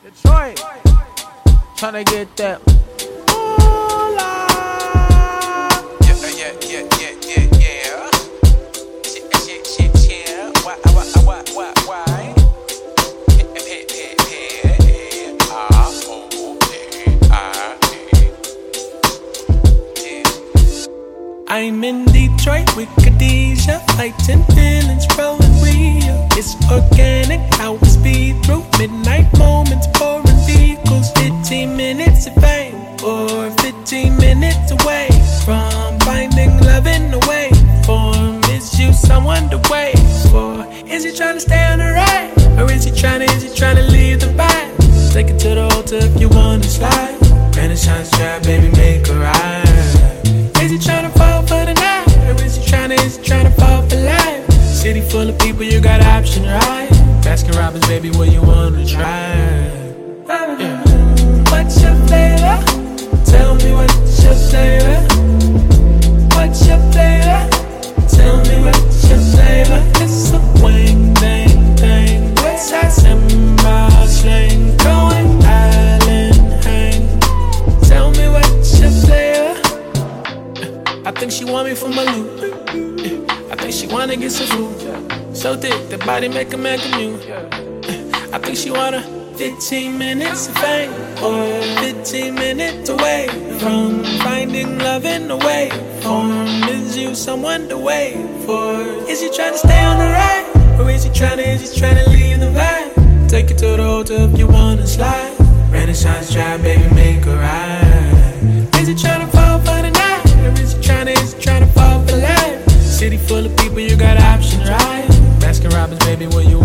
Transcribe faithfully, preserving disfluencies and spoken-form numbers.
Detroit, tryna get that. Yeah, yeah, yeah, yeah, yeah, yeah. Shit, shit, shit, yeah. Why, why, why, why, why? Hey, hey, hey, hey, ah, oh, hey, ah, hey. Yeah. I'm in Detroit with Khadijah, fighting feelings, rolling real. It's organic, how we speed through midnight moments, pouring vehicles. Fifteen minutes of fame, or fifteen minutes away from finding love in the way. Form is you someone to wait for? Is he trying to stay on the ride, or is he trying to, is he trying to leave the vibe? Take it to the altar if you wanna slide. Renaissance trap, baby, make a ride. Is he trying to fall for the night, or is he trying to, is he trying to fall for life? City full of people, you got option, right? Baskin Robbins, baby, what you wanna try? Yeah. What's your flavor? Tell me what's your flavor? What's your flavor? Tell me what's your flavor? It's a wang, dang, dang. What's that Simba slang? Going island hang. Tell me what's your flavor? I think she want me for my loot. I think she wanna get some food. So thick, the body make a man commute. I think she wanna fifteen minutes of fame, or fifteen minutes away from finding love in the way. Form is you someone to wait for? Is he trying to stay on the ride, or is he trying to, is he trying to leave the vibe? Take it to the altar if you wanna slide. Renaissance trap, baby, make a ride. Is he trying to fall for the night, or is he trying to, is he trying to fall for life? City full of people, you got options, right? Baskin Robbins, baby, what you